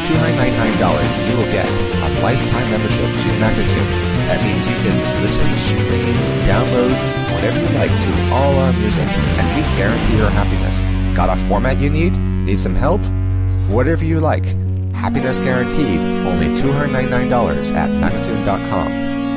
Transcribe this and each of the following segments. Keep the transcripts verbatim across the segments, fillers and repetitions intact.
two hundred ninety-nine dollars, you will get a lifetime membership to Magnatune. That means you can listen, stream, download, whatever you like to all our music, and we guarantee your happiness. Got a format you need? Need some help? Whatever you like. Happiness guaranteed, only two hundred ninety-nine dollars at Magnatune dot com.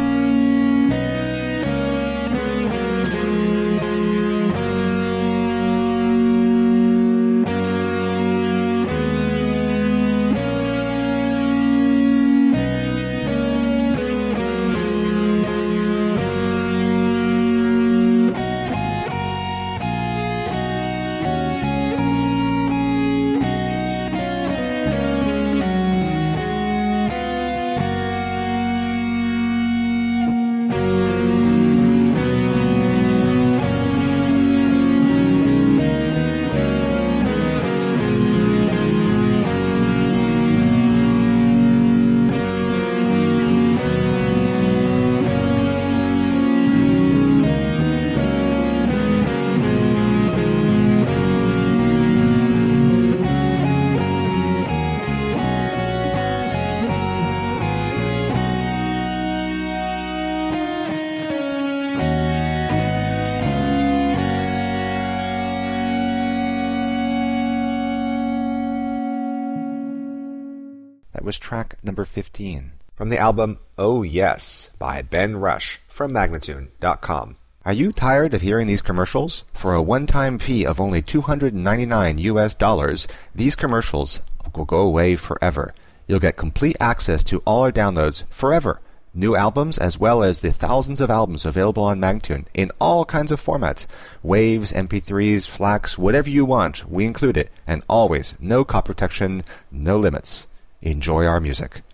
That was track number fifteen from the album Oh Yes by Ben Rush from Magnatune dot com. Are you tired of hearing these commercials? For a one-time fee of only two hundred ninety-nine U S dollars, these commercials will go away forever. You'll get complete access to all our downloads forever. New albums as well as the thousands of albums available on Magnatune in all kinds of formats. Waves, M P threes, FLACs, whatever you want, we include it. And always, no copy protection, no limits. Enjoy our music.